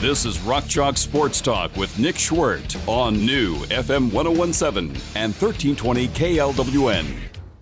This is Rock Chalk Sports Talk with Nick Schwert on new FM 1017 and 1320 KLWN.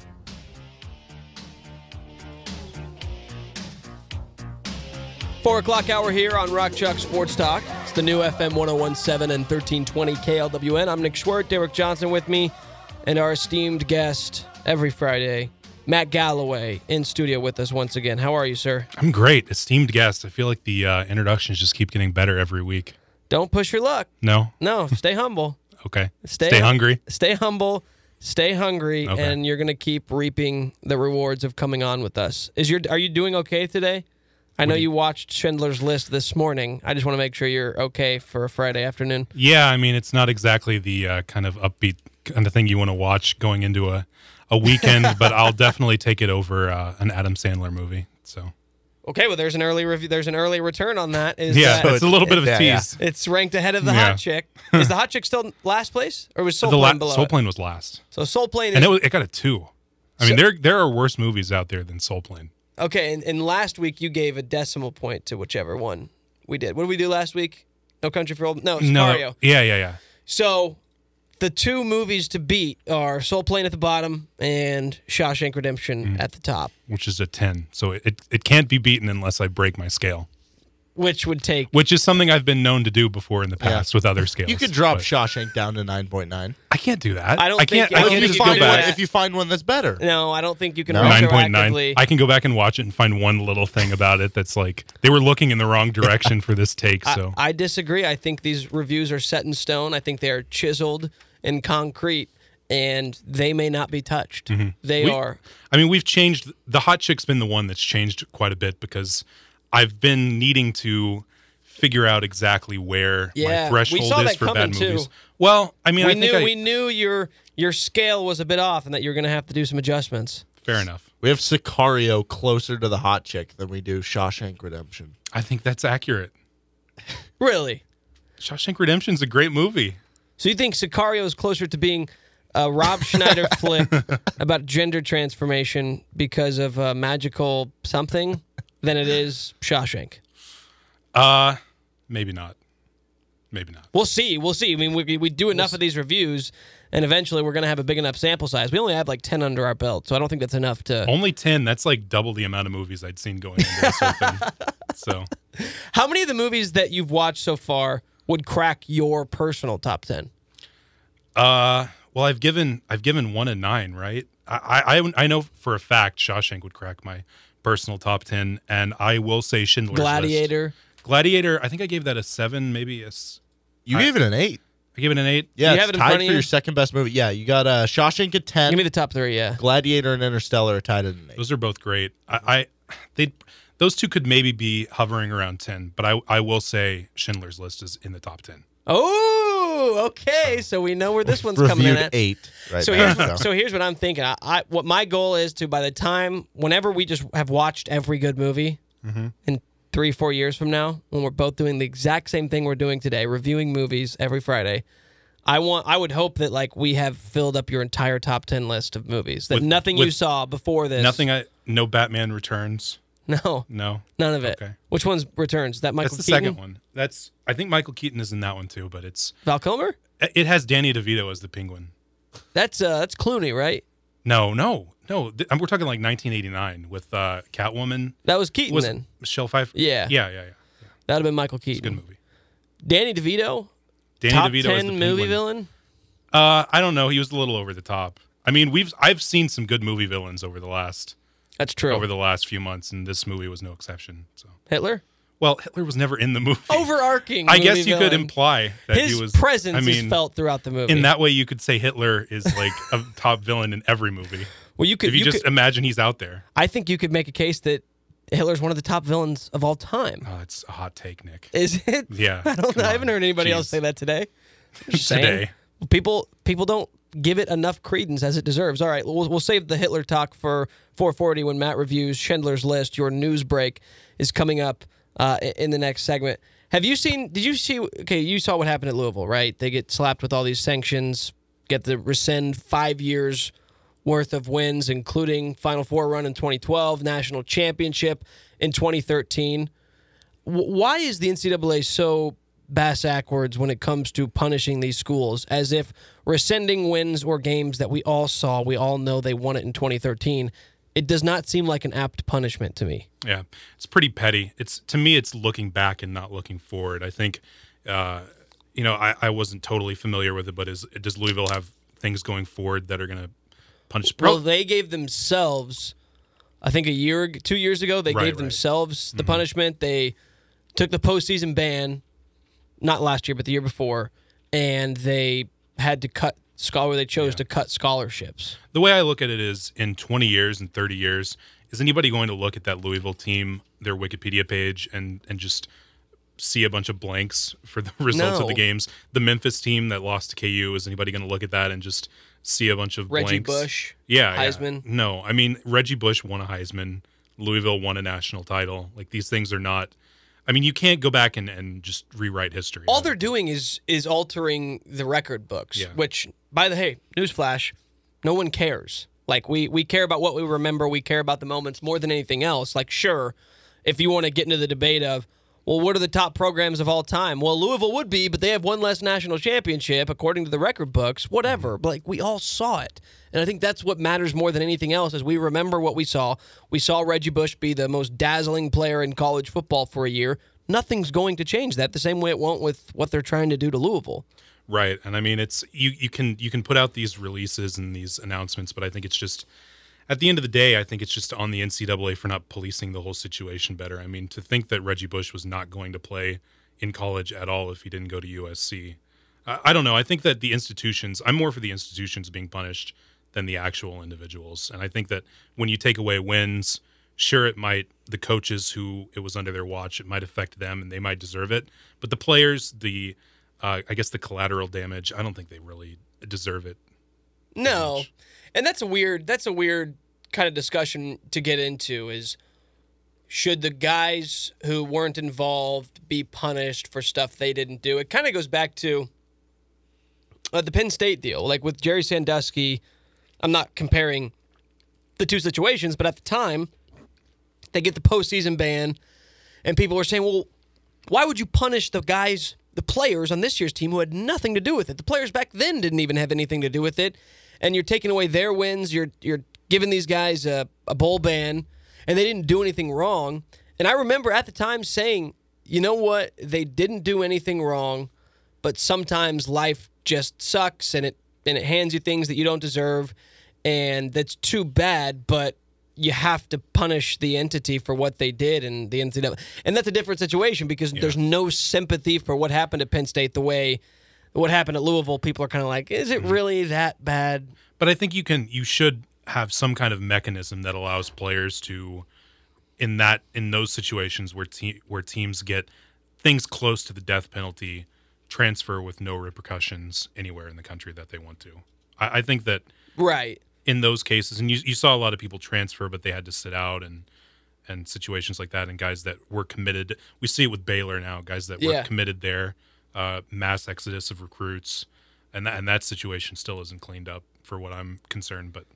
Four o'clock hour here on Rock Chalk Sports Talk. It's the new FM 1017 and 1320 KLWN. I'm Nick Schwert, Derek Johnson with me, and our esteemed guest every Friday, Matt Galloway, in studio with us once again. How are you, sir? I'm great. Esteemed guest. I feel like the introductions just keep getting better every week. Don't push your luck. No? No, stay humble. Okay. Stay hungry. Stay humble. Stay hungry, Okay. and you're going to keep reaping the rewards of coming on with us. Are you doing okay today? I know you watched Schindler's List this morning. I just want to make sure you're okay for a Friday afternoon. Yeah, I mean, it's not exactly the kind of upbeat kind of thing you want to watch going into a weekend, but I'll definitely take it over an Adam Sandler movie. So. Okay, well, there's an early review. There's an early return on that. Yeah, it's a little bit of a tease. Yeah. It's ranked ahead of the Hot Chick. Is the Hot Chick still last place, or was Soul Plane below? Soul Plane was last. So Soul Plane, and it got a 2. I mean, there are worse movies out there than Soul Plane. Okay, and last week you gave a decimal point to whichever one we did. What did we do last week? No Country for Old... No, Sicario. No. Yeah. So the two movies to beat are Soul Plane at the bottom and Shawshank Redemption at the top. Which is a 10. So it can't be beaten unless I break my scale. Which is something I've been known to do before in the past with other scales. You could drop Shawshank down to 9.9. I can't do that. I can't just find one if you find one that's better. No, I don't think you can 9.9. I can go back and watch it and find one little thing about it that's like they were looking in the wrong direction for this take. So I disagree. I think these reviews are set in stone. I think they are chiseled in concrete, and they may not be touched. Mm-hmm. They are. I mean, we've changed. The Hot Chick's been the one that's changed quite a bit because I've been needing to figure out exactly where my threshold is for bad movies. Too. Well, I mean, we knew your scale was a bit off and that you're going to have to do some adjustments. Fair enough. We have Sicario closer to the Hot Chick than we do Shawshank Redemption. I think that's accurate. Really? Shawshank Redemption's a great movie. So you think Sicario is closer to being a Rob Schneider flick about gender transformation because of magical something than it is Shawshank? Maybe not. Maybe not. We'll see. I mean, we do enough of these reviews, and eventually we're going to have a big enough sample size. We only have like 10 under our belt, so I don't think that's enough to... Only 10? That's like double the amount of movies I'd seen going into this open. So, how many of the movies that you've watched so far would crack your personal top 10? Well, I've given 1 a 9, right? I know for a fact Shawshank would crack my personal top 10, and I will say Schindler's List. Gladiator, I think I gave that a 7, maybe a... You gave it an 8. I gave it an 8? Yeah, you have it in tied front of for you? your second best movie. Yeah, you got Shawshank at 10. Give me the top 3, yeah. Gladiator and Interstellar are tied at an 8. Those are both great. Those two could maybe be hovering around 10, but I will say Schindler's List is in the top 10. Oh, okay. So we know where this one's coming in at. 8 right so now. Here's what I'm thinking. What my goal is to, by the time, whenever we just have watched every good movie in 3-4 years from now, when we're both doing the exact same thing we're doing today, reviewing movies every Friday, I would hope that like we have filled up your entire top 10 list of movies. That nothing you saw before this. No Batman Returns. No, none of it. Okay. Which one's Returns? That Michael That's the Keaton? second one. I think Michael Keaton is in that one too, but it's Val Kilmer? It has Danny DeVito as the Penguin. That's Clooney, right? No. We're talking like 1989 with Catwoman. That was Keaton then. Michelle Pfeiffer. Yeah. Yeah. That'd have been Michael Keaton. It's a good movie. Danny DeVito. Top 10 movie villain. I don't know. He was a little over the top. I mean, I've seen some good movie villains over the last. That's true. Over the last few months, and this movie was no exception. So Hitler? Well, Hitler was never in the movie. Overarching. I guess you could imply that he was. His presence is felt throughout the movie. In that way, you could say Hitler is like a top villain in every movie. Well, you could. If you just imagine he's out there. I think you could make a case that Hitler's one of the top villains of all time. Oh, it's a hot take, Nick. Is it? Yeah. I haven't heard anybody else say that today. Today. People don't give it enough credence as it deserves. All right, we'll save the Hitler talk for 440 when Matt reviews Schindler's List. Your news break is coming up in the next segment. Did you see, okay, you saw what happened at Louisville, right? They get slapped with all these sanctions, get to rescind 5 years worth of wins, including Final Four run in 2012, national championship in 2013. why is the NCAA so bass-ackwards when it comes to punishing these schools, as if rescinding wins or games that we all saw, we all know they won it in 2013, it does not seem like an apt punishment to me. Yeah, it's pretty petty. To me, it's looking back and not looking forward. I think, I wasn't totally familiar with it, but does Louisville have things going forward that are going to punish? Well, they gave themselves, I think 2 years ago, they gave themselves the punishment. They took the postseason ban, not last year, but the year before, and they had to cut to cut scholarships. The way I look at it is, in 20 years and 30 years, is anybody going to look at that Louisville team, their Wikipedia page, and just see a bunch of blanks for the results of the games? The Memphis team that lost to KU, is anybody going to look at that and just see a bunch of Reggie blanks? Bush, Heisman? Yeah. No, I mean, Reggie Bush won a Heisman. Louisville won a national title. Like, these things are not... I mean, you can't go back and just rewrite history. All they're doing is altering the record books, which, newsflash, no one cares. Like, we care about what we remember. We care about the moments more than anything else. Like, sure, if you want to get into the debate of, well, what are the top programs of all time? Well, Louisville would be, but they have one less national championship, according to the record books, whatever. But, like, we all saw it. And I think that's what matters more than anything else, is we remember what we saw. We saw Reggie Bush be the most dazzling player in college football for a year. Nothing's going to change that, the same way it won't with what they're trying to do to Louisville. Right. And I mean, it's you can put out these releases and these announcements, but I think it's just, at the end of the day, I think it's just on the NCAA for not policing the whole situation better. I mean, to think that Reggie Bush was not going to play in college at all if he didn't go to USC. I don't know. I think that I'm more for the institutions being punished than the actual individuals. And I think that when you take away wins, sure, the coaches who it was under their watch, it might affect them and they might deserve it. But the players, I guess the collateral damage, I don't think they really deserve it. No. And that's a weird kind of discussion to get into, is should the guys who weren't involved be punished for stuff they didn't do? It kind of goes back to the Penn State deal. Like with Jerry Sandusky, I'm not comparing the two situations, but at the time, they get the postseason ban, and people were saying, well, why would you punish the players on this year's team who had nothing to do with it? The players back then didn't even have anything to do with it, and you're taking away their wins. You're giving these guys a bowl ban, and they didn't do anything wrong. And I remember at the time saying, you know what? They didn't do anything wrong, but sometimes life just sucks, and it hands you things that you don't deserve, and that's too bad, but you have to punish the entity for what they did in the NCAA. And that's a different situation, because there's no sympathy for what happened at Penn State the way what happened at Louisville. People are kind of like, is it really that bad? But I think you should have some kind of mechanism that allows players to, in those situations where teams get things close to the death penalty, transfer with no repercussions anywhere in the country that they want to. I think that in those cases, and you saw a lot of people transfer, but they had to sit out, and situations like that, and guys that were committed. We see it with Baylor now, guys that were committed there, mass exodus of recruits, and that situation still isn't cleaned up for what I'm concerned. But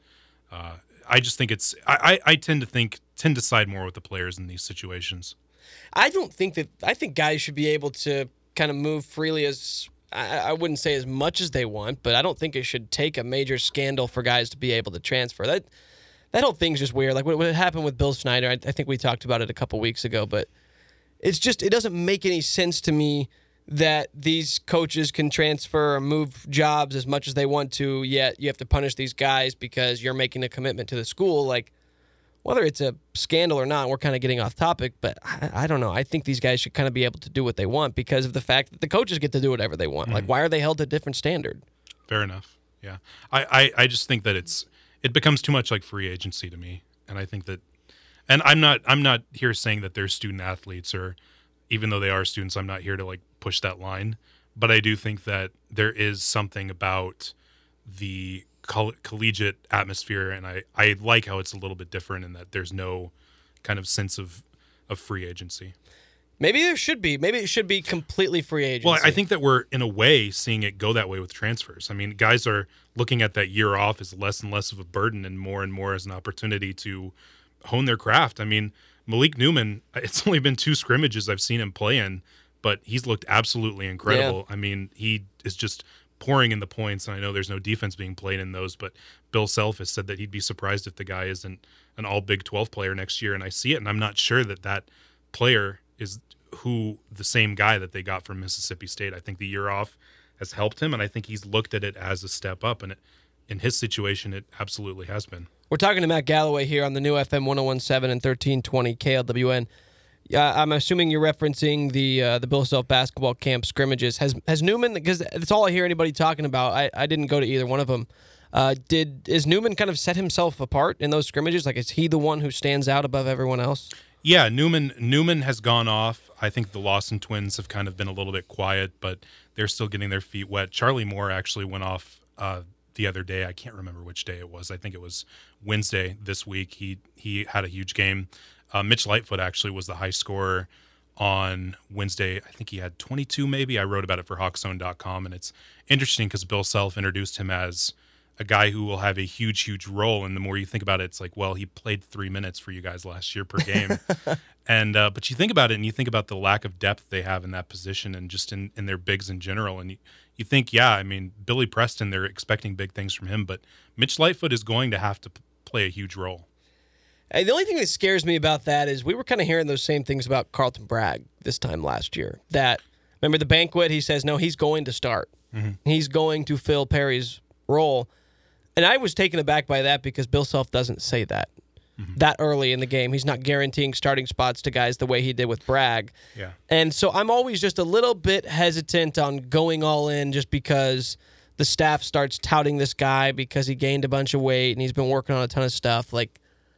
I just think I tend to side more with the players in these situations. I think guys should be able to kind of move freely, as I wouldn't say as much as they want, but I don't think it should take a major scandal for guys to be able to transfer. That whole thing's just weird. Like what happened with Bill Snyder, I think we talked about it a couple weeks ago, but it doesn't make any sense to me that these coaches can transfer or move jobs as much as they want to, yet you have to punish these guys because you're making a commitment to the school. Like, whether it's a scandal or not, we're kind of getting off topic, but I don't know. I think these guys should kind of be able to do what they want because of the fact that the coaches get to do whatever they want. Like, why are they held to a different standard? Fair enough. Yeah. I just think that it becomes too much like free agency to me. And I think that, and I'm not here saying that they're student athletes, or even though they are students, I'm not here to like push that line. But I do think that there is something about the collegiate atmosphere, and I like how it's a little bit different in that there's no kind of sense of free agency. Maybe there should be. Maybe it should be completely free agency. Well, I think that we're, in a way, seeing it go that way with transfers. I mean, guys are looking at that year off as less and less of a burden and more as an opportunity to hone their craft. I mean, Malik Newman, it's only been 2 scrimmages I've seen him play in, but he's looked absolutely incredible. Yeah. I mean, he is just pouring in the points, and I know there's no defense being played in those, but Bill Self has said that he'd be surprised if the guy isn't an all Big 12 player next year, and I see it, and I'm not sure that player is the same guy that they got from Mississippi State. I think the year off has helped him, and I think he's looked at it as a step up, and in his situation, it absolutely has been. We're talking to Matt Galloway here on the new FM 1017 and 1320 KLWN. I'm assuming you're referencing the Bill Self basketball camp scrimmages. Has Newman, because that's all I hear anybody talking about. I didn't go to either one of them. Is Newman kind of set himself apart in those scrimmages? Like, is he the one who stands out above everyone else? Yeah, Newman has gone off. I think the Lawson twins have kind of been a little bit quiet, but they're still getting their feet wet. Charlie Moore actually went off the other day. I can't remember which day it was. I think it was Wednesday this week. He had a huge game. Mitch Lightfoot actually was the high scorer on Wednesday. I think he had 22 maybe. I wrote about it for Hawkszone.com, and it's interesting because Bill Self introduced him as a guy who will have a huge role. And the more you think about it, it's like, well, he played 3 minutes for you guys last year per game. And but you think about it, and you think about the lack of depth they have in that position and just in their bigs in general. And you think, yeah, I mean, Billy Preston, they're expecting big things from him, but Mitch Lightfoot is going to have to play a huge role. The only thing that scares me about that is we were kind of hearing those same things about Carlton Bragg this time last year. That, remember the banquet, he says, no, he's going to start. Mm-hmm. He's going to fill Perry's role. And I was taken aback by that because Bill Self doesn't say that that early in the game. He's not guaranteeing starting spots to guys the way he did with Bragg. Yeah. And so I'm always just a little bit hesitant on going all in just because the staff starts touting this guy because he gained a bunch of weight and he's been working on a ton of stuff. Like,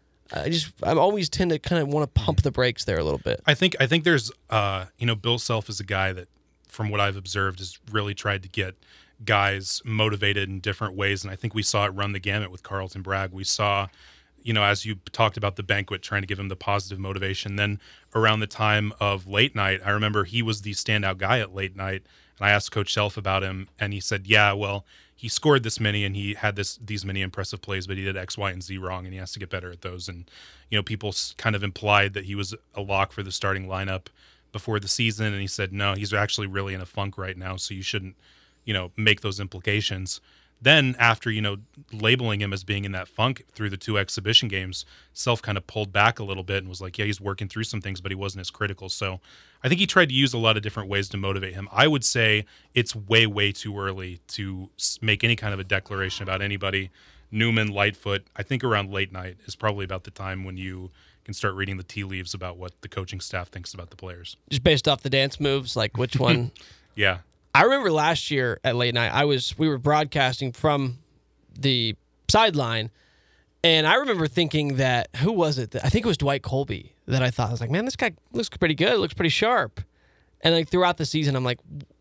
I always tend to kind of want to pump the brakes there a little bit. I think there's, Bill Self is a guy that, from what I've observed, has really tried to get guys motivated in different ways, and I think we saw it run the gamut with Carlton Bragg. We saw, as you talked about the banquet, trying to give him the positive motivation. Then around the time of late night, I remember he was the standout guy at late night, and I asked Coach Self about him, and he said, yeah, well, he scored this many and he had these many impressive plays, but he did X, Y, and Z wrong, and he has to get better at those. And, people kind of implied that he was a lock for the starting lineup before the season, and he said, no, he's actually really in a funk right now, so you shouldn't, make those implications. Then after, labeling him as being in that funk through the 2 exhibition games, Self kind of pulled back a little bit and was like, yeah, he's working through some things, but he wasn't as critical. So I think he tried to use a lot of different ways to motivate him. I would say it's way too early to make any kind of a declaration about anybody. Newman, Lightfoot, I think around late night is probably about the time when you can start reading the tea leaves about what the coaching staff thinks about the players. Just based off the dance moves, like which one? Yeah. I remember last year at late night, we were broadcasting from the sideline, and I remember thinking that, who was it? I think it was Dwight Colby that I thought, I was like, man, this guy looks pretty good, looks pretty sharp. And like throughout the season, I'm like,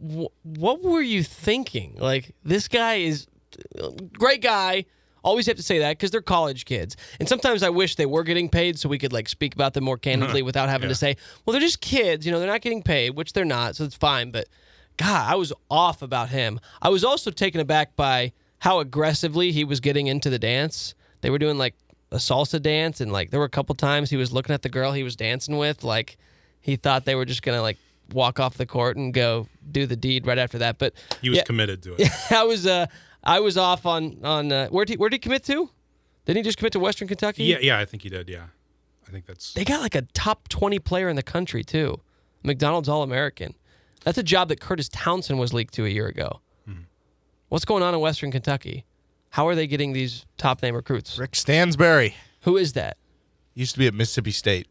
what were you thinking? Like, this guy is a great guy. Always have to say that because they're college kids. And sometimes I wish they were getting paid so we could like speak about them more candidly without having to say, well, they're just kids, they're not getting paid, which they're not, so it's fine. But God, I was off about him. I was also taken aback by how aggressively he was getting into the dance. They were doing like a salsa dance, and like there were a couple times he was looking at the girl he was dancing with, like he thought they were just gonna like walk off the court and go do the deed right after that. But he was committed to it. I was off on where'd he commit to? Didn't he just commit to Western Kentucky? Yeah, I think he did. Yeah, I think that's. They got like a top 20 player in the country too, McDonald's All-American. That's a job that Curtis Townsend was leaked to a year ago. Mm-hmm. What's going on in Western Kentucky? How are they getting these top-name recruits? Rick Stansberry. Who is that? Used to be at Mississippi State.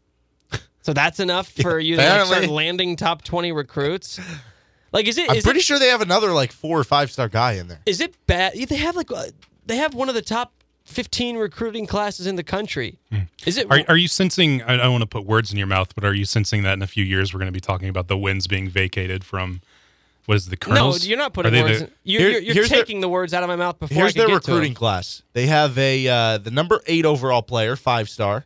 So that's enough for you to start landing top 20 recruits? Like, I'm pretty sure they have another like 4 or 5-star guy in there. Is it bad? They have one of the top 15 recruiting classes in the country. Is it? Are you sensing? I don't want to put words in your mouth, but are you sensing that in a few years we're going to be talking about the winds being vacated from? What is the Colonels? No, you're not putting words. You're taking the words out of my mouth before. Here's I can their get recruiting to class. They have the number 8 overall player, 5-star.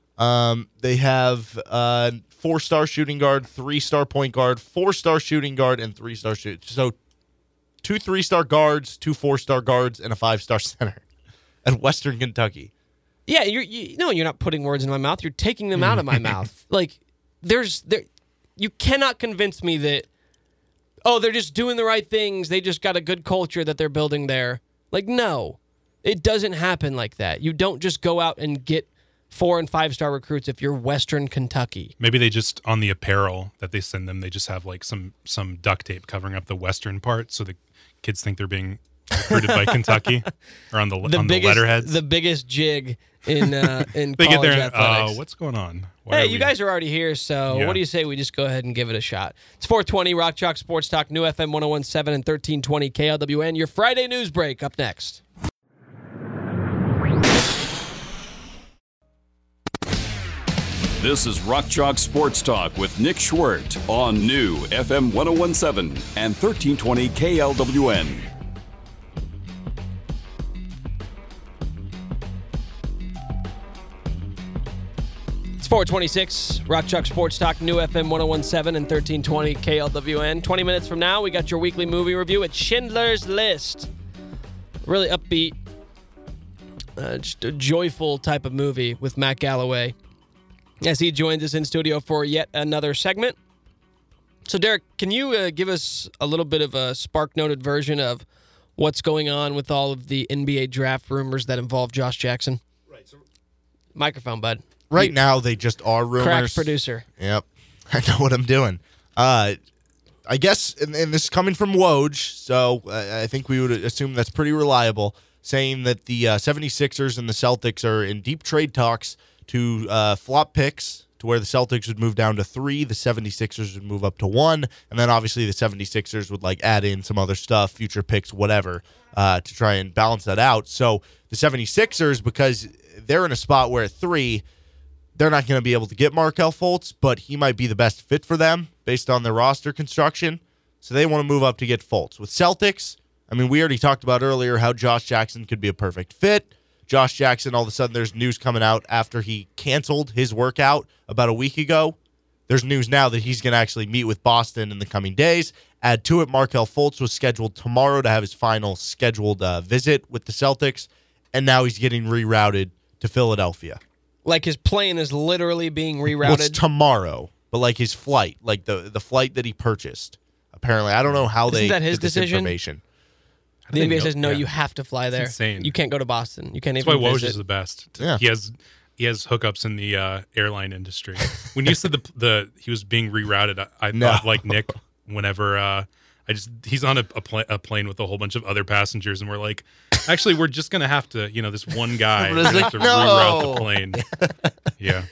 They have 4-star shooting guard, 3-star point guard, 4-star shooting guard, and 3-star shoot. So 2 3-star guards, 2 4-star guards, and a 5-star center at Western Kentucky. Yeah, you're not putting words in my mouth. You're taking them out of my mouth. Like, you cannot convince me that, they're just doing the right things. They just got a good culture that they're building there. Like, no, it doesn't happen like that. You don't just go out and get 4- and 5-star recruits if you're Western Kentucky. Maybe they just, on the apparel that they send them, they just have like some duct tape covering up the Western part so the kids think they're being recruited by Kentucky, or on the letterheads. The biggest jig in they college get there athletics. What's going on? You guys are already here, so what do you say we just go ahead and give it a shot? It's 420 Rock Chalk Sports Talk, New FM 101.7 and 1320 KLWN. Your Friday news break up next. This is Rock Chalk Sports Talk with Nick Schwert on New FM 101.7 and 1320 KLWN. It's 426 Rock Chalk Sports Talk, New FM 101.7 and 1320 KLWN. 20 minutes from now, we got your weekly movie review at Schindler's List. Really upbeat, just a joyful type of movie with Matt Galloway, as he joins us in studio for yet another segment. So, Derek, can you give us a little bit of a spark-noted version of what's going on with all of the NBA draft rumors that involve Josh Jackson? Right. So, microphone, bud. Right now, they just are rumors. Crack producer. Yep. I know what I'm doing. I guess, and this is coming from Woj, so I think we would assume that's pretty reliable, saying that the 76ers and the Celtics are in deep trade talks to flop picks to where the Celtics would move down to 3, the 76ers would move up to 1, and then obviously the 76ers would add in some other stuff, future picks, whatever, to try and balance that out. So the 76ers, because they're in a spot where at 3, they're not going to be able to get Markelle Fultz, but he might be the best fit for them based on their roster construction. So they want to move up to get Fultz. With Celtics, we already talked about earlier how Josh Jackson could be a perfect fit. Josh Jackson, all of a sudden, there's news coming out after he canceled his workout about a week ago. There's news now that he's going to actually meet with Boston in the coming days. Add to it, Markelle Fultz was scheduled tomorrow to have his final scheduled visit with the Celtics, and now he's getting rerouted to Philadelphia. Like his plane is literally being rerouted? Well, it's tomorrow, but his flight, the flight that he purchased. Apparently, I don't know how Isn't they that his get this decision? information. The NBA says, no, you have to fly there. It's insane. You can't go to Boston. You can't That's even why Woj visit. is the best. Yeah. He has hookups in the airline industry. When you said he was being rerouted, I thought like Nick whenever he's on a plane with a whole bunch of other passengers, and we're like, actually, we're just going to have to, this one guy have to reroute the plane. Yeah.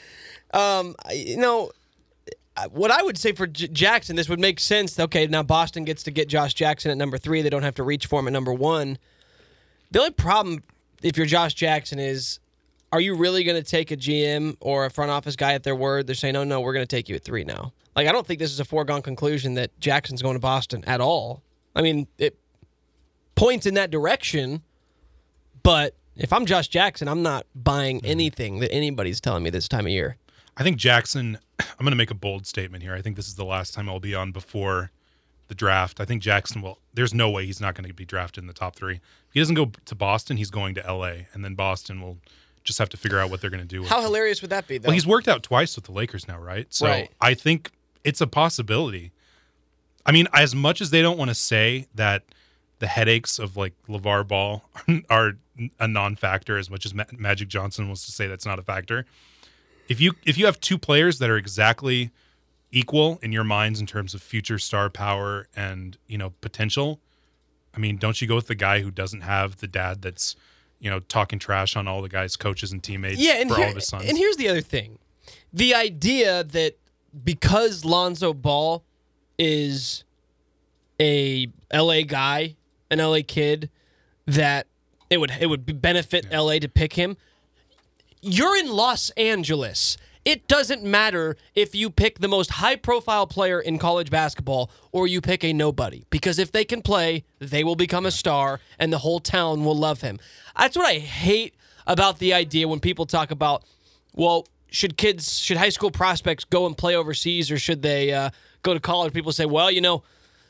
What I would say for Jackson, this would make sense. Okay, now Boston gets to get Josh Jackson at number 3. They don't have to reach for him at number 1. The only problem, if you're Josh Jackson, is are you really going to take a GM or a front office guy at their word? They're saying, oh, no, we're going to take you at 3 now. I don't think this is a foregone conclusion that Jackson's going to Boston at all. It points in that direction, but if I'm Josh Jackson, I'm not buying anything that anybody's telling me this time of year. I think Jackson, I'm going to make a bold statement here. I think this is the last time I'll be on before the draft. I think Jackson there's no way he's not going to be drafted in the top 3. If he doesn't go to Boston, he's going to LA, and then Boston will just have to figure out what they're going to do with How him. Hilarious would that be, though? Well, he's worked out twice with the Lakers now, right? So right. I think it's a possibility. As much as they don't want to say that the headaches of LeVar Ball are a non-factor, as much as Magic Johnson wants to say that's not a factor, if you have 2 players that are exactly equal in your minds in terms of future star power and potential, don't you go with the guy who doesn't have the dad that's talking trash on all the guys, coaches, and teammates for all of his sons? And here's the other thing: the idea that because Lonzo Ball is a LA guy, an LA kid, that it would benefit LA to pick him. You're in Los Angeles. It doesn't matter if you pick the most high-profile player in college basketball or you pick a nobody, because if they can play, they will become a star, and the whole town will love him. That's what I hate about the idea when people talk about, well, should high school prospects go and play overseas, or should they go to college? People say, well,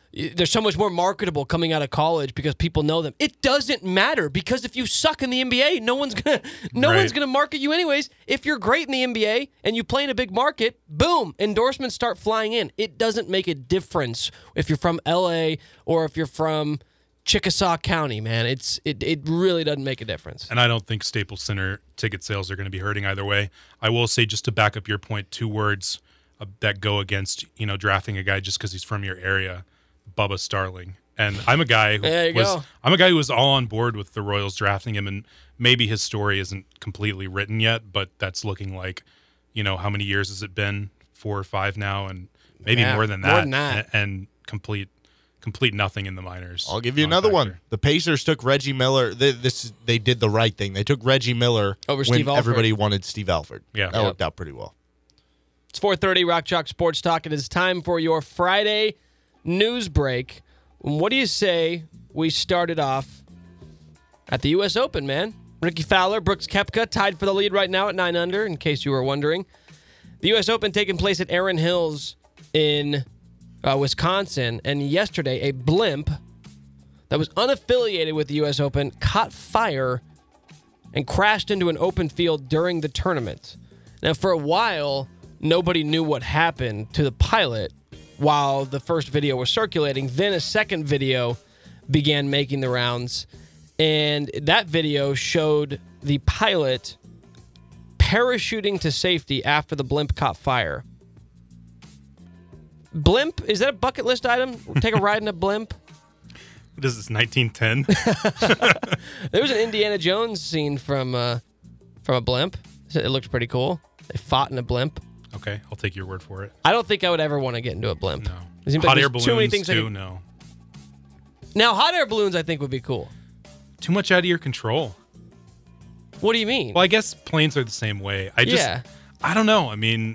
they're so much more marketable coming out of college because people know them. It doesn't matter because if you suck in the NBA, no one's gonna market you anyways. If you're great in the NBA and you play in a big market, boom, endorsements start flying in. It doesn't make a difference if you're from LA or if you're from Chickasaw County, man. It really doesn't make a difference. And I don't think Staples Center ticket sales are going to be hurting either way. I will say, just to back up your point, 2 words that go against drafting a guy just because he's from your area. Bubba Starling. And I'm a guy who was all on board with the Royals drafting him, and maybe his story isn't completely written yet, but that's looking like, how many years has it been? 4 or 5 now, and maybe more than that. And complete nothing in the minors. I'll give you another one. The Pacers took Reggie Miller. They did the right thing. They took Reggie Miller over when Steve Alford. Everybody wanted Steve Alford. Yeah. That worked out pretty well. It's 4:30, Rock Chalk Sports Talk. It is time for your Friday news break. What do you say we started off at the U.S. Open, man? Ricky Fowler, Brooks Koepka tied for the lead right now at 9 under, in case you were wondering. The U.S. Open taking place at Erin Hills in Wisconsin, and yesterday a blimp that was unaffiliated with the U.S. Open caught fire and crashed into an open field during the tournament. Now, for a while, nobody knew what happened to the pilot while the first video was circulating. Then a second video began making the rounds, and that video showed the pilot parachuting to safety after the blimp caught fire. Blimp, is that a bucket list item? Take a ride in a blimp? What is this, 1910? There was an Indiana Jones scene from a blimp. It looked pretty cool. They fought in a blimp. Okay, I'll take your word for it. I don't think I would ever want to get into a blimp. No. Hot air balloons, too, no. Now, hot air balloons, I think, would be cool. Too much out of your control. What do you mean? Well, I guess planes are the same way. I don't know. I mean,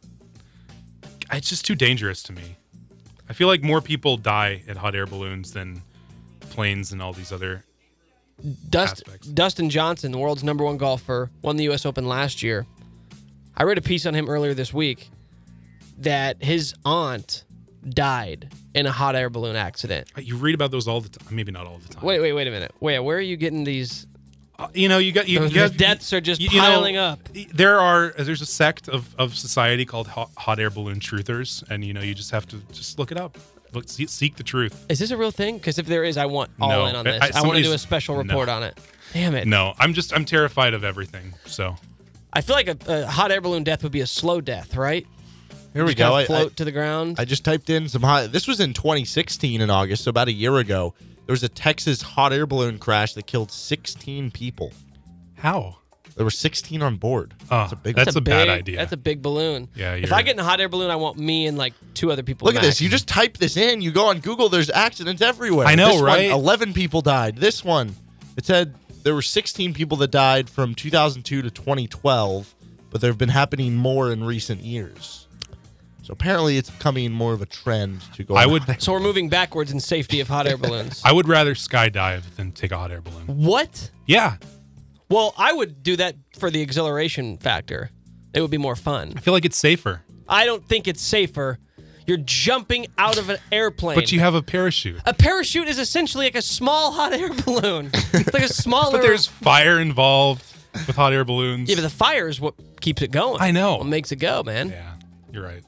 it's just too dangerous to me. I feel like more people die at hot air balloons than planes and all these other aspects. Dustin Johnson, the world's #1 golfer, won the U.S. Open last year. I read a piece on him earlier this week that his aunt died in a hot air balloon accident. You read about those all the time. Maybe not all the time. Wait a minute. Where are you getting these? The deaths are just piling up. There's a sect of society called hot air balloon truthers, and you just have to just look it up. Seek the truth. Is this a real thing? Because if there is, I want all in on this. I want to do a special report on it. Damn it. No, I'm terrified of everything. So I feel like a hot air balloon death would be a slow death, right? Here we go. Float to the ground. I just typed in some hot. This was in 2016 in August, so about a year ago. There was a Texas hot air balloon crash that killed 16 people. How? There were 16 on board. That's a bad idea. That's a big balloon. Yeah. If I get in a hot air balloon, I want me and like 2 other people. Look at this. You just type this in. You go on Google. There's accidents everywhere. I know, this right? 11 people died. This one, it said there were 16 people that died from 2002 to 2012, but there have been happening more in recent years. So apparently it's becoming more of a trend to go. So we're moving backwards in safety of hot air balloons. I would rather skydive than take a hot air balloon. What? Yeah. Well, I would do that for the exhilaration factor. It would be more fun. I feel like it's safer. I don't think it's safer. You're jumping out of an airplane. But you have a parachute. A parachute is essentially like a small hot air balloon. It's like a smaller. But there's fire involved with hot air balloons. Yeah, but the fire is what keeps it going. I know. What makes it go, man. Yeah, you're right.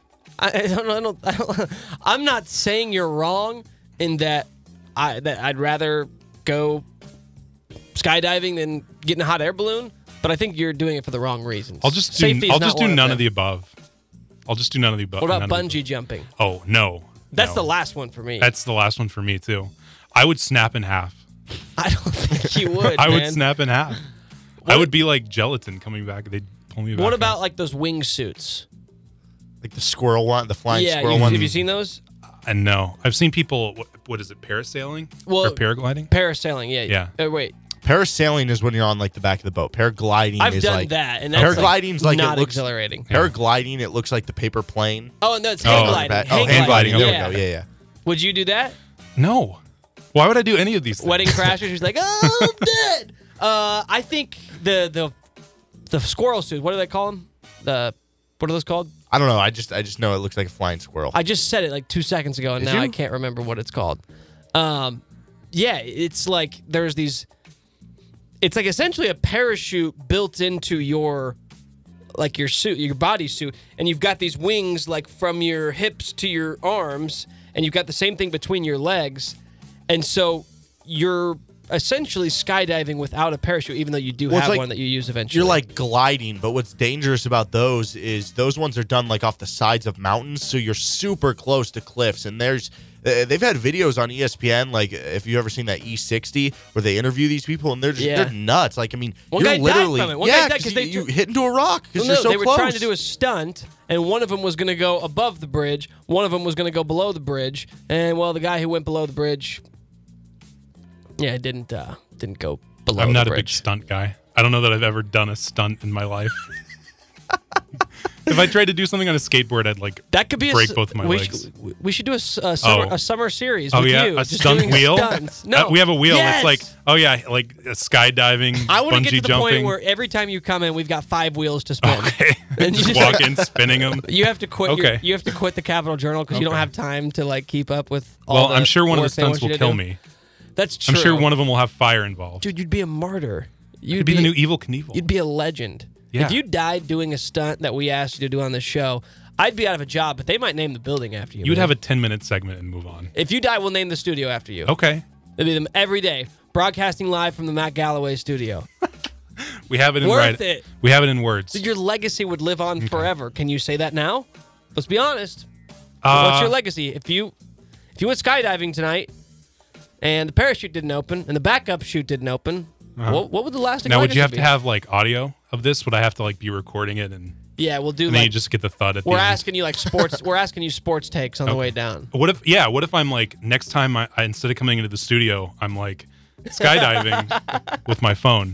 I'm not saying you're wrong in that I'd rather go skydiving than get in a hot air balloon, but I think you're doing it for the wrong reasons. I'll just do none of the above. I'll just do none of the above. What about bungee jumping? Oh, no. That's the last one for me. That's the last one for me, too. I would snap in half. I don't think you would, I would snap in half. I would be like gelatin coming back. They'd pull me back. What about like those wingsuits? Like the squirrel one, the flying squirrel one? Have you seen those? No. I've seen people, what is it, parasailing? Or paragliding? Parasailing, yeah. Wait. Parasailing is when you're on like the back of the boat. Paragliding I've is done like that, and that's paragliding's like not it looks exhilarating. Paragliding, it looks like the paper plane. Oh, no, it's hang gliding. Hang gliding. There yeah. we go. Yeah. Would you do that? No. Why would I do any of these things? Wedding Crashers, who's like, oh, I'm dead. I think the squirrel suits, what do they call them? What are those called? I don't know. I just know it looks like a flying squirrel. I just said it like 2 seconds ago, and now I can't remember what it's called. Yeah, it's like there's these. It's like essentially a parachute built into your suit, your bodysuit, and you've got these wings like from your hips to your arms, and you've got the same thing between your legs, and so you're essentially skydiving without a parachute, even though you do have one that you use eventually. You're like gliding, but what's dangerous about those is those ones are done like off the sides of mountains, so you're super close to cliffs. And they've had videos on ESPN, like if you've ever seen that E60 where they interview these people, and they're nuts. Like, I mean, one you're guy literally died from it. One guy died because you hit into a rock because you're so close. They were trying to do a stunt, and one of them was going to go above the bridge, one of them was going to go below the bridge, and the guy who went below the bridge, didn't go below. I'm not the a bridge. big stunt guy. I don't know that I've ever done a stunt in my life. If I tried to do something on a skateboard, I'd that could be break both my legs. We should do a summer series. Oh with yeah, you, a stunt wheel. No, we have a wheel. Yes! It's like skydiving, I want to get bungee to the jumping. point where every time you come in, we've got 5 wheels to spin. Okay, And you just walk in, spinning them. You have to quit. Okay. You have to quit the Capital Journal because you don't have time to keep up with. Well, I'm sure one of the stunts will kill me. That's true. I'm sure one of them will have fire involved. Dude, you'd be a martyr. You'd be the new Evel Knievel. You'd be a legend. Yeah. If you died doing a stunt that we asked you to do on the show, I'd be out of a job, but they might name the building after you. You would have a 10-minute segment and move on. If you die, we'll name the studio after you. Okay. It'll be them every day, broadcasting live from the Matt Galloway studio. We have it in Worth it. We have it in words. So your legacy would live on forever. Can you say that now? Let's be honest. What's your legacy? If you went skydiving tonight and the parachute didn't open and the backup chute didn't open, what would the lasting now, legacy would you have be? to have audio of this? Would I have to be recording it and? Yeah, we'll do. And then you just get the thud at the We're end. asking you sports. We're asking you sports takes on the way down. What if I'm next time I instead of coming into the studio, I'm skydiving with my phone.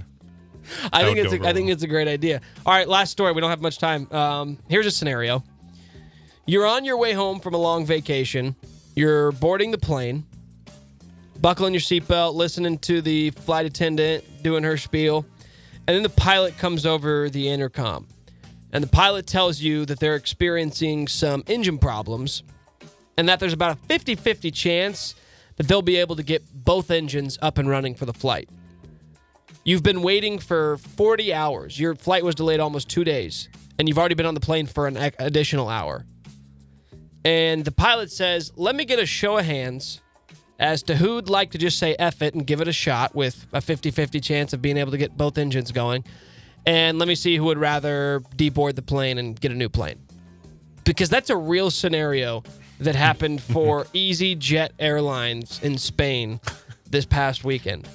I think it's a great idea. All right, last story. We don't have much time. Here's a scenario. You're on your way home from a long vacation. You're boarding the plane, buckling your seatbelt, listening to the flight attendant doing her spiel, and then the pilot comes over the intercom. And the pilot tells you that they're experiencing some engine problems and that there's about a 50-50 chance that they'll be able to get both engines up and running for the flight. You've been waiting for 40 hours. Your flight was delayed almost 2 days, and you've already been on the plane for an additional hour. And the pilot says, let me get a show of hands as to who'd like to just say F it and give it a shot with a 50-50 chance of being able to get both engines going. And let me see who would rather deboard the plane and get a new plane. Because that's a real scenario that happened for EasyJet Airlines in Spain this past weekend.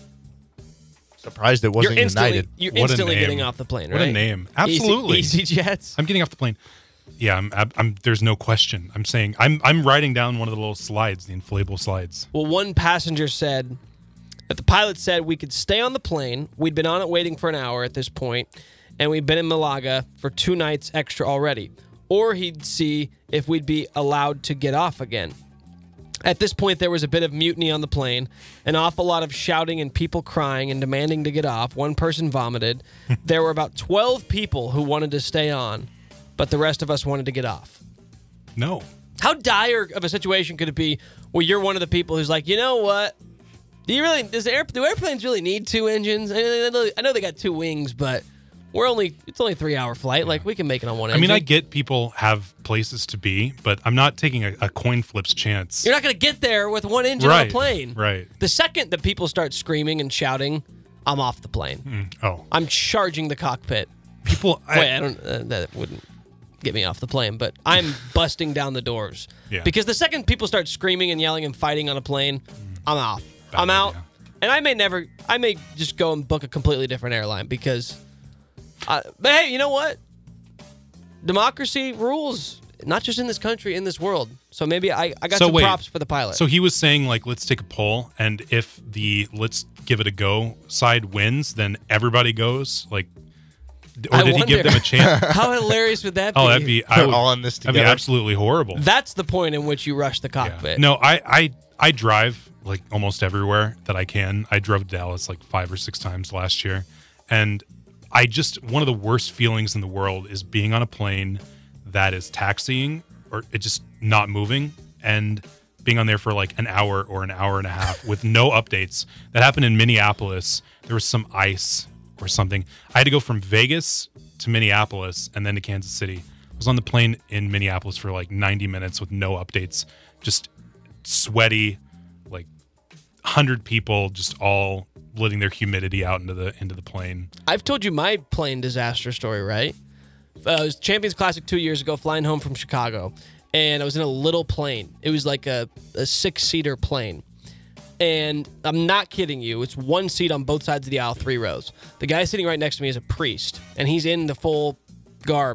Surprised it wasn't United. You're instantly getting off the plane, right? What a name. Absolutely. EasyJets. I'm getting off the plane. Yeah, I'm there's no question. I'm saying I'm riding down one of the little slides, the inflatable slides. Well, one passenger said that the pilot said we could stay on the plane. We'd been on it waiting for an hour at this point, and we'd been in Malaga for 2 nights extra already. Or he'd see if we'd be allowed to get off again. At this point, there was a bit of mutiny on the plane, an awful lot of shouting and people crying and demanding to get off. One person vomited. There were about 12 people who wanted to stay on, but the rest of us wanted to get off. No. How dire of a situation could it be where you're one of the people who's like, you know what? Do airplanes really need 2 engines? I know they got 2 wings, but it's only a 3-hour flight. Like, we can make it on 1 engine. I mean, I get people have places to be, but I'm not taking a coin flip's chance. You're not going to get there with 1 engine on a plane. Right. The second that people start screaming and shouting, I'm off the plane. I'm charging the cockpit. That wouldn't get me off the plane, but I'm busting down the doors. Yeah. Because the second people start screaming and yelling and fighting on a plane, I'm off. I'm out. And I may just go and book a completely different airline because, but hey, you know what? Democracy rules, not just in this country, in this world. So maybe I got some props for the pilot. So he was saying, let's take a poll, and if the let's give it a go side wins, then everybody goes, or did he give them a chance? How hilarious would that be? Oh, that'd be all in this together. That'd be absolutely horrible. That's the point in which you rush the cockpit. Yeah. No, I drive almost everywhere that I can. I drove to Dallas 5 or 6 times last year, and one of the worst feelings in the world is being on a plane that is taxiing or it just not moving and being on there for like an hour or an hour and a half with no updates. That happened in Minneapolis. There was some ice or something. I had to go from Vegas to Minneapolis and then to Kansas City. I was on the plane in Minneapolis for like 90 minutes with no updates, just sweaty, like 100 people just all letting their humidity out into the plane. I've told you my plane disaster story, right? It was Champions Classic 2 years ago, flying home from Chicago, and I was in a little plane. It was like a 6-seater plane. And I'm not kidding you. It's one seat on both sides of the aisle, 3 rows. The guy sitting right next to me is a priest, and he's in the full garb.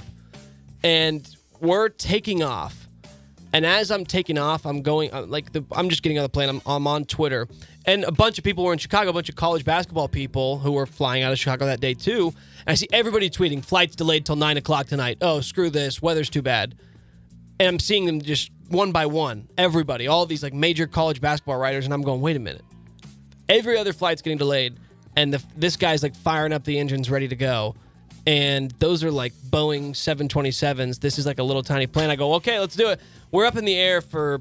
And we're taking off. And as I'm taking off, I'm going, I'm just getting on the plane. I'm on Twitter. And a bunch of people were in Chicago, a bunch of college basketball people who were flying out of Chicago that day too. And I see everybody tweeting, flight's delayed till 9 o'clock tonight. Oh, screw this. Weather's too bad. And I'm seeing them just one by one, everybody, all these like major college basketball writers, and I'm going, wait a minute. Every other flight's getting delayed, and this guy's like firing up the engines ready to go. And those are like Boeing 727s. This is like a little tiny plane. I go, okay, let's do it. We're up in the air for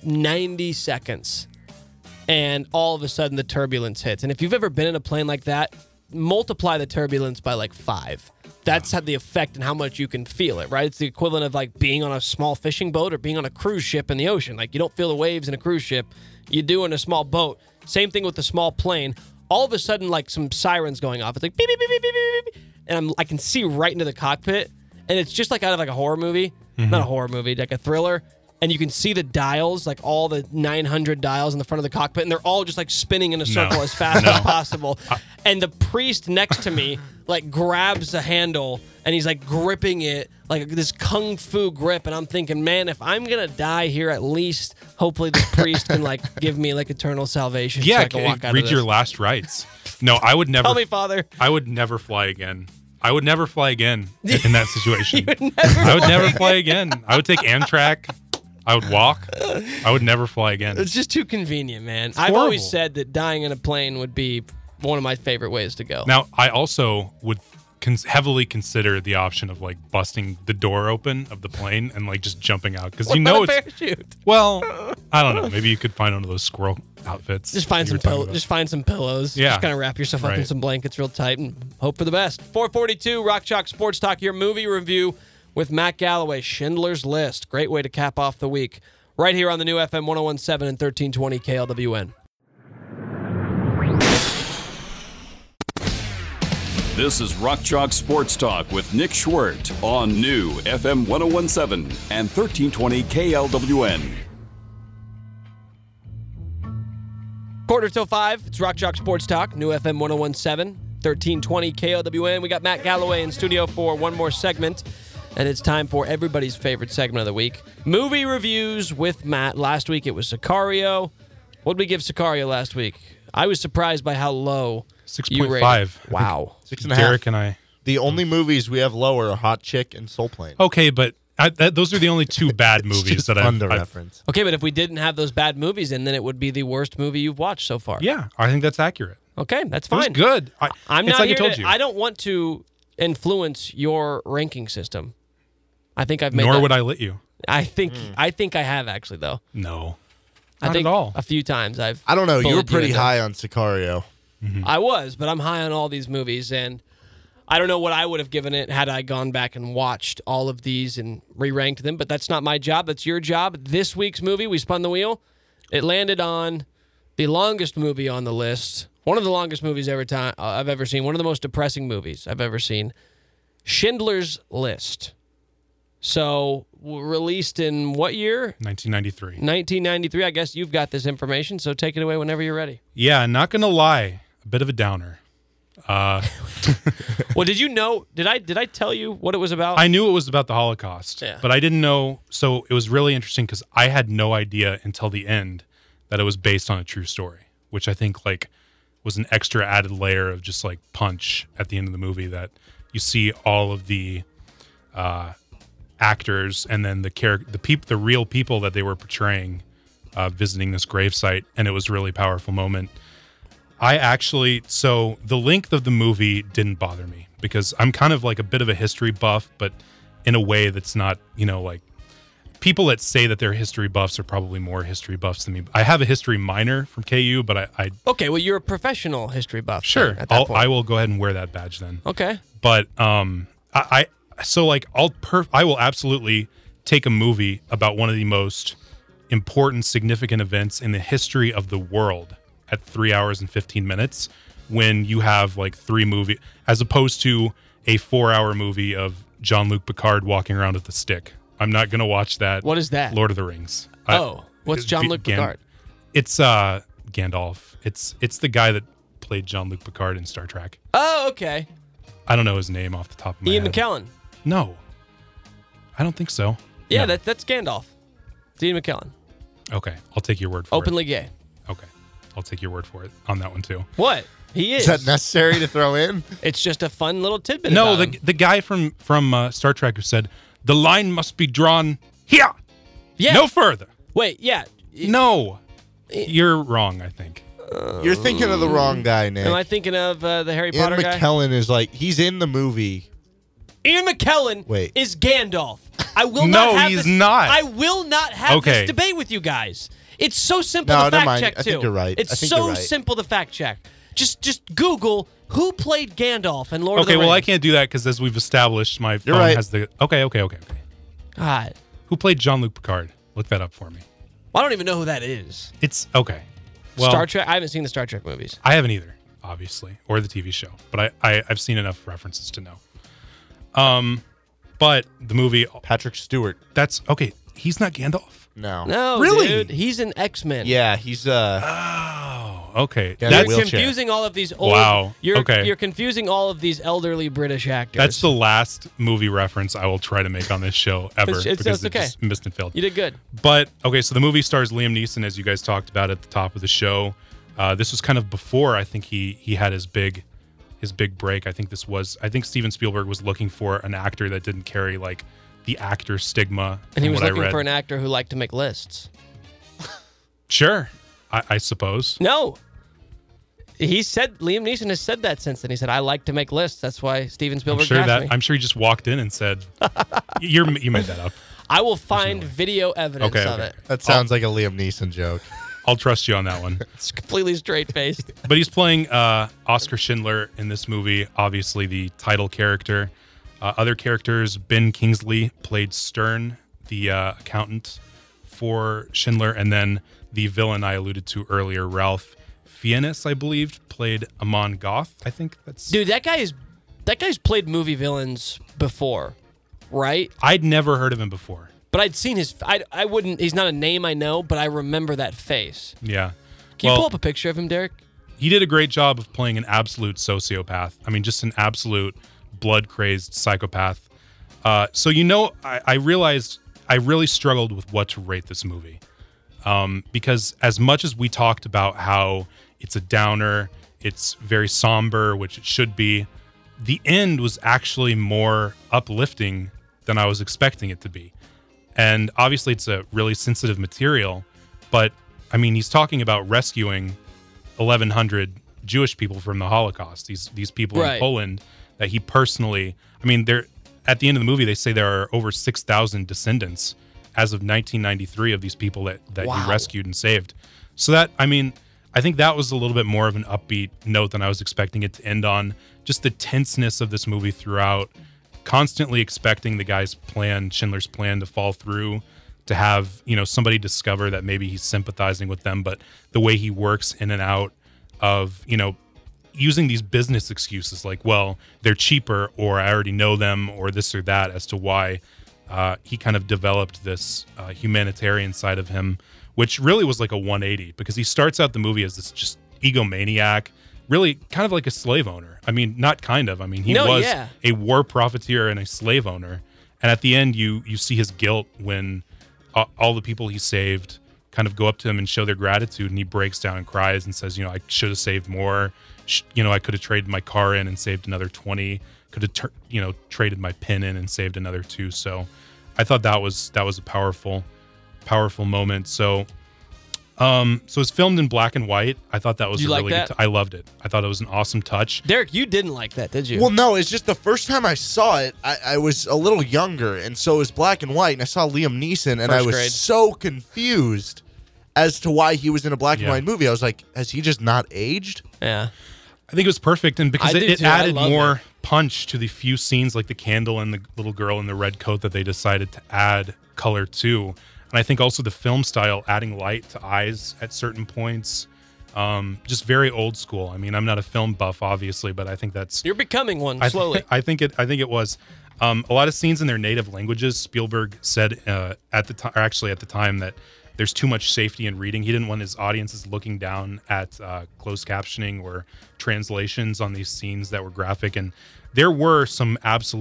90 seconds, and all of a sudden the turbulence hits. And if you've ever been in a plane like that, multiply the turbulence by like 5. That's had the effect and how much you can feel it, right? It's the equivalent of like being on a small fishing boat or being on a cruise ship in the ocean. Like you don't feel the waves in a cruise ship. You do in a small boat. Same thing with the small plane. All of a sudden, like some sirens going off. It's like beep, beep, beep, beep, beep, beep. And I can see right into the cockpit. And it's just like out of like a horror movie. Mm-hmm. Not a horror movie, like a thriller. And you can see the dials, like all the 900 dials in the front of the cockpit, and they're all just like spinning in a circle as fast as possible. And the priest next to me like grabs the handle and he's like gripping it like this kung fu grip. And I'm thinking, man, if I'm gonna die here, at least hopefully this priest can like give me like eternal salvation. Yeah, so I can walk out read of this. your last rites. No, I would never. Tell me, Father. I would never fly again. I would never fly again in that situation. I would never fly again. I would take Amtrak. I would walk. I would never fly again. It's just too convenient, man. I've always said that dying in a plane would be one of my favorite ways to go. Now, I also would heavily consider the option of like busting the door open of the plane and like just jumping out because you know it's parachute. Well, I don't know. Maybe you could find one of those squirrel outfits. Just find some pillows. Yeah. Just kind of wrap yourself up in some blankets real tight and hope for the best. 442 Rock Chalk Sports Talk, your movie review with Matt Galloway, Schindler's List. Great way to cap off the week. Right here on the new FM 1017 and 1320 KLWN. This is Rock Chalk Sports Talk with Nick Schwert on new FM 1017 and 1320 KLWN. 4:45, it's Rock Chalk Sports Talk, new FM 1017, 1320 KLWN. We got Matt Galloway in studio for one more segment, and it's time for everybody's favorite segment of the week, movie reviews with Matt. Last week it was Sicario. What did we give Sicario last week? I was surprised by how low 6.5. Wow. 6.5. Derek and I. The only movies we have lower are Hot Chick and Soul Plane. Okay, but those are the only 2 bad movies that I've reference. Okay, but if we didn't have those bad movies in, then it would be the worst movie you've watched so far. Yeah, I think that's accurate. Okay, that's fine. It was good. I'm it's not like here I told you. I don't want to influence your ranking system. I think I've made Nor would I let you. I think I have actually though. No. I think at all. a few times I don't know. You were pretty into. high on Sicario. Mm-hmm. I was, but I'm high on all these movies, and I don't know what I would have given it had I gone back and watched all of these and re-ranked them, but that's not my job. That's your job. This week's movie, we spun the wheel. It landed on the longest movie on the list, one of the longest movies I've ever seen, one of the most depressing movies I've ever seen, Schindler's List. So, released in what year? 1993. 1993. I guess you've got this information, so take it away whenever you're ready. Yeah, not going to lie. A bit of a downer. Well, did you know? Did I tell you what it was about? I knew it was about the Holocaust, but I didn't know. So it was really interesting because I had no idea until the end that it was based on a true story, which I think like was an extra added layer of just like punch at the end of the movie that you see all of the actors and then the real people that they were portraying visiting this gravesite, and it was a really powerful moment. So the length of the movie didn't bother me because I'm kind of like a bit of a history buff, but in a way that's not, like people that say that they're history buffs are probably more history buffs than me. I have a history minor from KU, but I okay, well, you're a professional history buff. Sure, at that point. I will go ahead and wear that badge then. Okay, but I will absolutely take a movie about one of the most important, significant events in the history of the world at 3 hours and 15 minutes when you have like 3 movies, as opposed to a 4-hour movie of Jean-Luc Picard walking around with a stick. I'm not going to watch that. What is that? Lord of the Rings. What's Jean-Luc Picard? It's Gandalf. It's the guy that played Jean-Luc Picard in Star Trek. Oh, okay. I don't know his name off the top of my Ian head. McKellen. No. I don't think so. Yeah, No. that's Gandalf. It's Ian McKellen. Okay, I'll take your word for Openly gay. it. Okay, I'll take your word for it on that one too. What? He is. Is that necessary to throw in? It's just a fun little tidbit. No, about him. the guy from Star Trek who said the line must be drawn here. Yeah. No further. Wait, yeah. No, you're wrong. I think. You're thinking of the wrong guy, Nick. Am I thinking of the Harry Ian Potter guy? McKellen is like, he's in the movie. Ian McKellen Wait. is Gandalf. I will No, not have he's this, not. I will not have Okay. this debate with you guys. It's so simple No, to never fact mind. check too. I think you're right. It's I think so you're right. simple to fact check. Just Google who played Gandalf in Lord of the Okay, Rings. well I can't do that because as we've established, my phone right. has the. Okay. God. Who played Jean-Luc Picard? Look that up for me. I don't even know who that is. It's okay. Well, Star Trek. I haven't seen the Star Trek movies. I haven't either, obviously, or the TV show, but I've seen enough references to know. But the movie, Patrick Stewart. that's okay. He's not Gandalf. No. No, Really? dude. He's an X-Men. Yeah, he's Oh, okay. Yeah, You're That's- wheelchair. confusing all of these old. Wow. Okay. You're confusing all of these elderly British actors. That's the last movie reference I will try to make on this show ever It's because it okay. just missed and failed. You did good. But okay, so the movie stars Liam Neeson, as you guys talked about at the top of the show. This was kind of before I think he had his big break. I think Steven Spielberg was looking for an actor that didn't carry like the actor stigma. And he from was what I looking read. for an actor who liked to make lists. Sure, I suppose. No. Liam Neeson has said that since then. He said, I like to make lists. That's why Steven Spielberg cast me. I'm sure he just walked in and said, "You made that up." I will find video evidence of Okay. it. that sounds like a Liam Neeson joke. I'll trust you on that one. It's completely straight-faced. But he's playing Oscar Schindler in this movie, obviously the title character. Other characters, Ben Kingsley played Stern, the accountant for Schindler, and then the villain I alluded to earlier, Ralph Fiennes, I believe, played Amon Goth. I think that's... Dude, that guy's played movie villains before, right? I'd never heard of him before. But I'd seen his... I wouldn't... He's not a name I know, but I remember that face. Yeah. Can you pull up a picture of him, Derek? He did a great job of playing an absolute sociopath. I mean, just an absolute blood-crazed psychopath. So, I realized I really struggled with what to rate this movie. Because as much as we talked about how it's a downer, it's very somber, which it should be, the end was actually more uplifting than I was expecting it to be. And obviously it's a really sensitive material, but I mean, he's talking about rescuing 1,100 Jewish people from the Holocaust. These people Right. in Poland that he personally, I mean, at the end of the movie, they say there are over 6,000 descendants as of 1993 of these people that Wow. he rescued and saved. So that, I mean, I think that was a little bit more of an upbeat note than I was expecting it to end on. Just the tenseness of this movie throughout, constantly expecting the guy's plan, Schindler's plan, to fall through, to have, somebody discover that maybe he's sympathizing with them, but the way he works in and out of, using these business excuses like, well, they're cheaper, or I already know them, or this or that, as to why he kind of developed this humanitarian side of him, which really was like a 180, because he starts out the movie as this just egomaniac, really kind of like a slave owner. I mean, not kind of. I mean, he was a war profiteer and a slave owner. And at the end, you see his guilt when all the people he saved kind of go up to him and show their gratitude, and he breaks down and cries and says, I should have saved more. I could have traded my car in and saved another 20. Could have traded my pin in and saved another 2. So I thought that was a powerful moment. So So it's filmed in black and white. I thought that was really good. I loved it. I thought it was an awesome touch. Derek, you didn't like that, did you? Well, no, it's just the first time I saw it, I was a little younger, and so it was black and white, and I saw Liam Neeson, and I was so confused as to why he was in a black and white movie. I was like, has he just not aged? Yeah. I think it was perfect, and because it added more punch to the few scenes, like the candle and the little girl in the red coat that they decided to add color to. And I think also the film style, adding light to eyes at certain points, just very old school. I mean, I'm not a film buff, obviously, but I think that's... You're becoming one, slowly. I think it was. A lot of scenes in their native languages, Spielberg said at the time that there's too much safety in reading. He didn't want his audiences looking down at closed captioning or translations on these scenes that were graphic. And there were some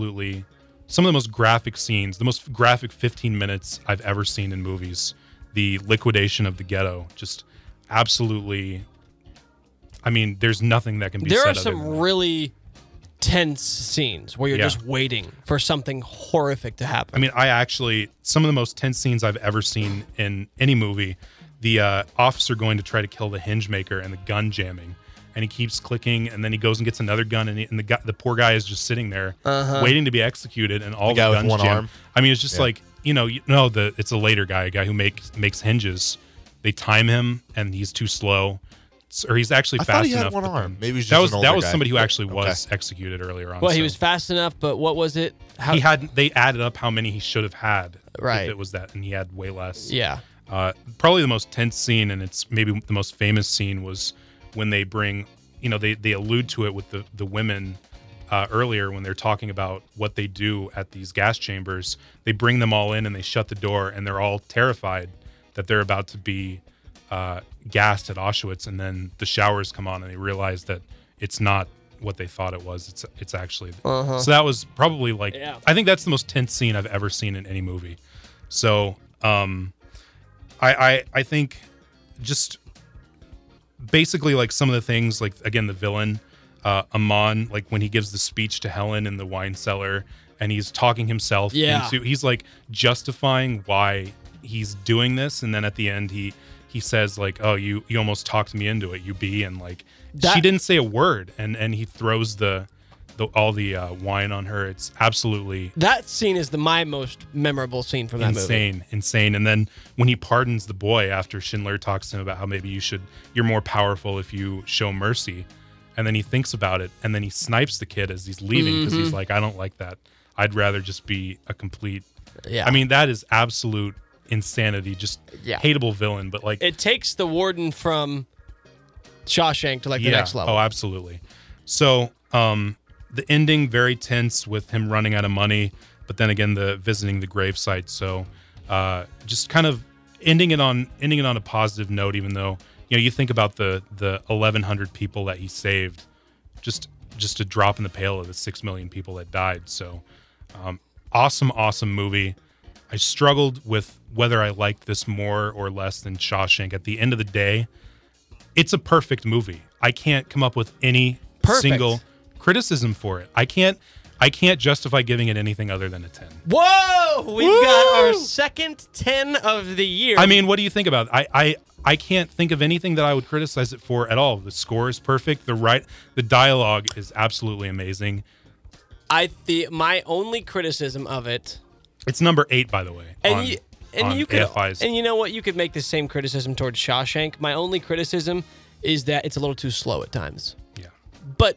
of the most graphic scenes, the most graphic 15 minutes I've ever seen in movies. The liquidation of the ghetto, just absolutely. I mean, there's nothing that can be said. There are some really tense scenes where you're just waiting for something horrific to happen. I mean, some of the most tense scenes I've ever seen in any movie, the officer going to try to kill the hinge maker and the gun jamming. And he keeps clicking, and then he goes and gets another gun, and the poor guy is just sitting there waiting to be executed, and all the guns with one jam. arm. I mean, it's just like it's a later guy, a guy who makes hinges. They time him, and he's too slow, or he's actually fast enough. I thought he had one arm. Maybe he's just that was guy. somebody who actually was executed earlier on. Well, he was fast enough, but what was it? They added up how many he should have had. Right, if it was that, and he had way less. Yeah. Probably the most tense scene, and it's maybe the most famous scene, was when they bring. They allude to it with the women earlier when they're talking about what they do at these gas chambers. They bring them all in and they shut the door, and they're all terrified that they're about to be gassed at Auschwitz. And then the showers come on, and they realize that it's not what they thought it was. It's actually. So that was probably I think that's the most tense scene I've ever seen in any movie. So I think just. Basically, like some of the things, like again, the villain, Amon, like when he gives the speech to Helen in the wine cellar, and he's talking himself into, he's like justifying why he's doing this, and then at the end he says like, "Oh, you almost talked me into it, you bee," and like she didn't say a word, and he throws all the wine on her. It's absolutely that scene is my most memorable scene from that movie. Insane. And then when he pardons the boy after Schindler talks to him about how maybe you're more powerful if you show mercy, and then he thinks about it, and then he snipes the kid as he's leaving because he's like, I don't like that. I'd rather just be a complete. Yeah. I mean, that is absolute insanity. Just hateable villain, but like it takes the warden from Shawshank to like the next level. Oh, absolutely. So. The ending, very tense with him running out of money, but then again, the visiting the gravesite. So just kind of ending it on a positive note, even though, you think about the 1,100 people that he saved, just a drop in the pail of the 6 million people that died. So awesome movie. I struggled with whether I liked this more or less than Shawshank. At the end of the day, it's a perfect movie. I can't come up with any single criticism for it. I can't justify giving it anything other than a 10. Whoa! We've got our second 10 of the year. I mean, what do you think about it? I can't think of anything that I would criticize it for at all. The score is perfect. The dialogue is absolutely amazing. My only criticism of it. It's number 8, by the way. And you know what? You could make the same criticism towards Shawshank. My only criticism is that it's a little too slow at times. Yeah. But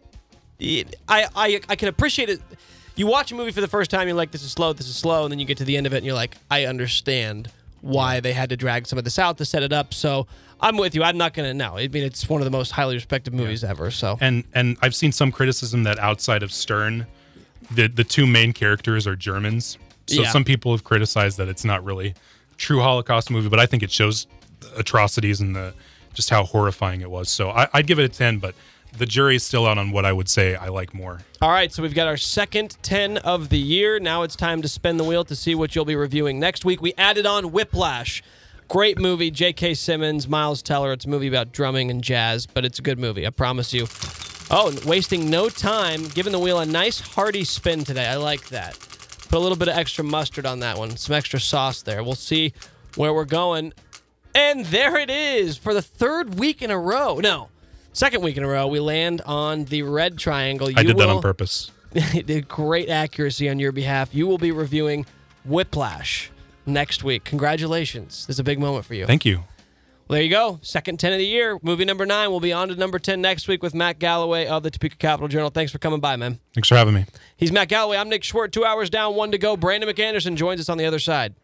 I can appreciate it. You watch a movie for the first time, you're like, this is slow, and then you get to the end of it, and you're like, I understand why they had to drag some of this out to set it up. So I'm with you. I'm not going to know. I mean, it's one of the most highly respected movies ever. So and I've seen some criticism that outside of Stern, the two main characters are Germans. So some people have criticized that it's not really a true Holocaust movie, but I think it shows the atrocities and just how horrifying it was. So I'd give it a 10, but the jury is still out on what I would say I like more. All right, so we've got our second 10 of the year. Now it's time to spin the wheel to see what you'll be reviewing next week. We added on Whiplash. Great movie, J.K. Simmons, Miles Teller. It's a movie about drumming and jazz, but it's a good movie, I promise you. Oh, and wasting no time, giving the wheel a nice hearty spin today. I like that. Put a little bit of extra mustard on that one, some extra sauce there. We'll see where we're going. And there it is for the third week in a row. No, second week in a row, we land on the red triangle. I did that on purpose. Did great accuracy on your behalf. You will be reviewing Whiplash next week. Congratulations. This is a big moment for you. Thank you. Well, there you go. Second 10 of the year. Movie number 9. We'll be on to number 10 next week with Matt Galloway of the Topeka Capital Journal. Thanks for coming by, man. Thanks for having me. He's Matt Galloway. I'm Nick Schwartz. 2 hours down, 1 to go. Brandon McAnderson joins us on the other side.